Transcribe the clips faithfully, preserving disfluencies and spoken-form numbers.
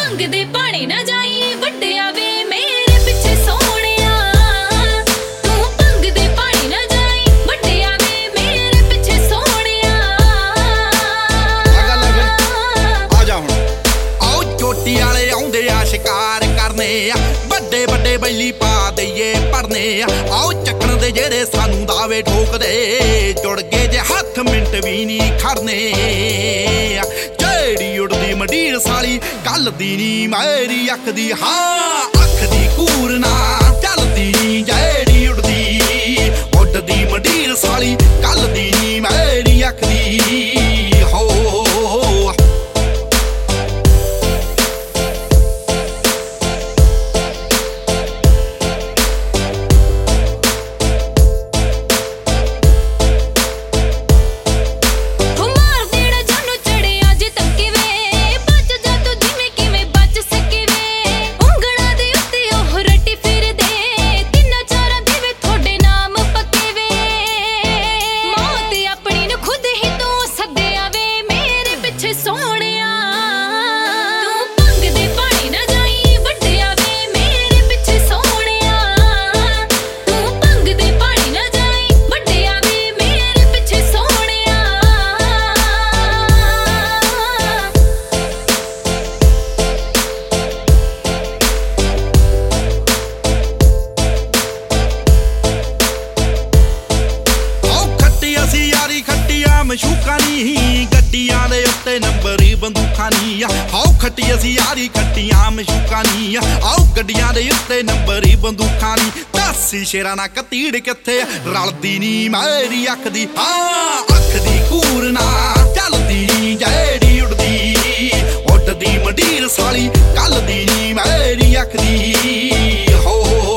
ਭੰਗ ਦੇ ਪਾਣੀ ਨਾ ਜਾਈ ਵੱਡਿਆ ਵੇ ਮੇਰੇ ਪਿੱਛੇ ਸੋਹਣਿਆ। ਤੂੰ ਭੰਗ ਦੇ ਪਾਣੀ ਨਾ ਜਾਈ ਵੱਡਿਆ ਵੇ ਮੇਰੇ ਪਿੱਛੇ ਸੋਹਣਿਆ। ਲਗਨ ਲਗਨ ਆ ਜਾ ਹੁਣ ਆਓ ਚੋਟੀ ਵਾਲੇ ਆਉਂਦੇ ਆ ਸ਼ਿਕਾਰ ਕਰਨੇ ਆ ਵੱਡੇ ਵੱਡੇ ਬੈਲੀ ਪਾ ਦਈਏ ਪਰਨੇ ਆ। ਆਓ ਚੱਕਣ ਦੇ ਜਿਹੜੇ ਸਾਨੂੰ ਦਾਵੇ ਠੋਕਦੇ ਜੁੜ ਗਏ ਜੇ ਹੱਥ ਮਿੰਟ ਵੀ ਨਹੀਂ ਖੜਨੇ ਆ। ਜਿਹੜੀ ਉੜਦੀ ਮੰਡੀਰ ਸਾਲੀ ਕੱਲ ਦੀ ਨੀ ਮੇਰੀ ਅੱਖ ਦੀ ਹਾਂ ਅੱਖ ਦੀ ਕੂਰ ਨਾ ਚੱਲਦੀ ਨੀ ਜਿਹੜੀ ਉੜਦੀ ਉੱਡਦੀ ਮੰਡੀਰ ਸਾਲੀ ਕੱਲ ਦੀ ਨੀ ਮੇਰੀ ਅੱਖ ਦੀ ਹੋ। ਮਸ਼ੂਕਾਂ ਨੀ ਗੱਡੀਆਂ ਦੇ ਉੱਤੇ ਨੰਬਰ ਹੀ ਬੰਦੂਕਾਂ ਨੀ ਆ। ਆਓ ਖੱਟੀ ਅਸੀਂ ਯਾਰੀ ਖੱਟੀਆਂ ਮਸ਼ੂਕਾਂ ਨੀ ਆ। ਆਓ ਗੱਡੀਆਂ ਦੇ ਉੱਤੇ ਨੰਬਰ ਹੀ ਬੰਦੂਕਾਂ ਨੀ। ਦਸੀ ਸ਼ੇਰਾਂ ਨਾਲ ਕਤੀੜ ਕਿੱਥੇ ਰਲਦੀ ਨੀ ਮੇਰੀ ਅੱਖ ਦੀ ਹਾਂ ਅੱਖ ਦੀ ਕੂਰ ਨਾ ਚੱਲਦੀ ਨੀ ਜਿਹੜੀ ਉੜਦੀ ਉੱਡਦੀ ਮੰਡੀਰ ਸਾਲੀ ਕੱਲ ਦੀ ਨੀ ਮੇਰੀ ਅੱਖ ਦੀ ਹੋ।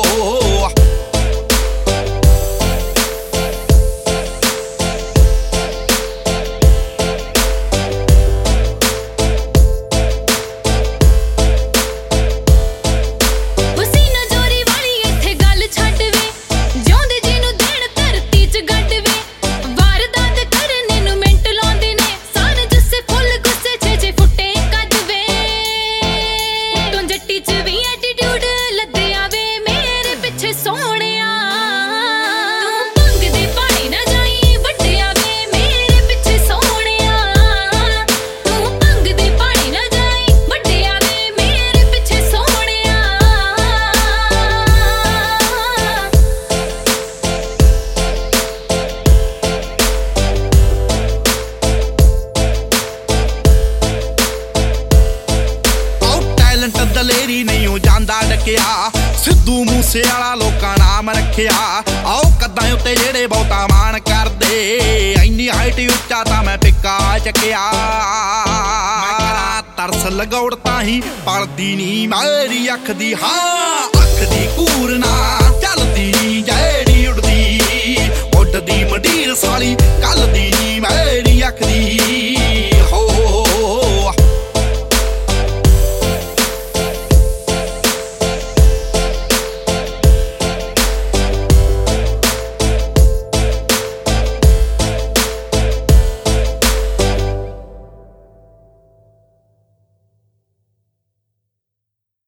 ਦਲੇਰੀ ਨਹੀਂ ਉਹ ਜਾਂਦਾ ਡਕਿਆ ਸਿੱਧੂ ਮੂਸੇ ਵਾਲਾ ਲੋਕਾਂ ਨਾਮ ਰੱਖਿਆ। ਆਓ ਕੱਦਾਂ ਉੱਤੇ ਜਿਹੜੇ ਬਹੁਤਾ ਮਾਣ ਕਰਦੇ ਇੰਨੀ ਹਾਈਟ ਉੱਚਾ ਤਾਂ ਮੈਂ ਪਿੱਕਾ ਚੱਕਿਆ। ਤਰਸ ਲਗਾਉੜ ਤਾਂ ਹੀ ਪਲਦੀ ਨੀ ਮੇਰੀ ਅੱਖ ਦੀ ਹਾਂ ਅੱਖ ਦੀ ਕੂਰ ਨਾ ਚੱਲਦੀ ਨੀ ਜਿਹੜੀ ਉੜਦੀ ਉੱਡਦੀ ਮੰਡੀਰ ਸਾਲੀ ਕੱਲ ਦੀ ਨੀ ਮੇਰੀ ਅੱਖ ਦੀ